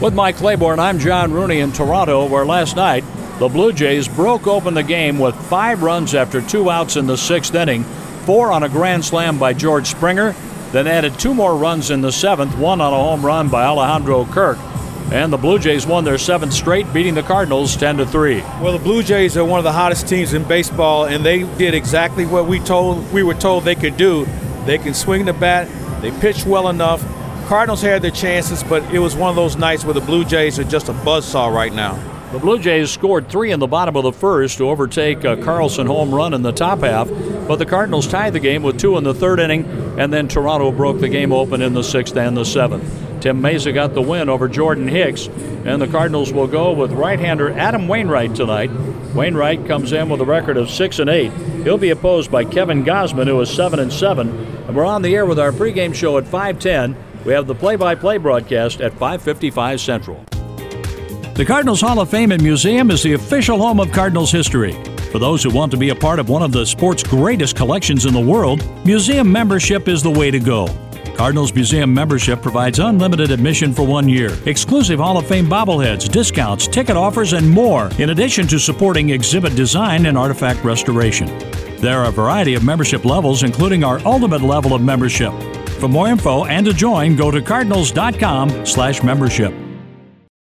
With Mike Claiborne, I'm John Rooney in Toronto, where last night the Blue Jays broke open the game with 5 runs after 2 outs in the 6th inning, 4 on a grand slam by George Springer, then added 2 more runs in the 7th, 1 on a home run by Alejandro Kirk. And the Blue Jays won their 7th straight, beating the Cardinals 10-3. Well, the Blue Jays are one of the hottest teams in baseball, and they did exactly what we were told they could do. They can swing the bat. They pitch well enough. Cardinals had their chances, but it was one of those nights where the Blue Jays are just a buzzsaw right now. The Blue Jays scored 3 in the bottom of the first to overtake a Carlson home run in the top half, but the Cardinals tied the game with 2 in the 3rd inning, and then Toronto broke the game open in the 6th and the 7th. Tim Mesa got the win over Jordan Hicks, and the Cardinals will go with right-hander Adam Wainwright tonight. Wainwright comes in with a record of 6-8. He'll be opposed by Kevin Gausman, who is 7-7. And we're on the air with our pregame show at 5:10. We have the play-by-play broadcast at 5:55 Central. The Cardinals Hall of Fame and Museum is the official home of Cardinals history. For those who want to be a part of one of the sport's greatest collections in the world, museum membership is the way to go. Cardinals Museum membership provides unlimited admission for 1 year, exclusive Hall of Fame bobbleheads, discounts, ticket offers, and more, in addition to supporting exhibit design and artifact restoration. There are a variety of membership levels, including our ultimate level of membership. For more info and to join, go to cardinals.com/membership.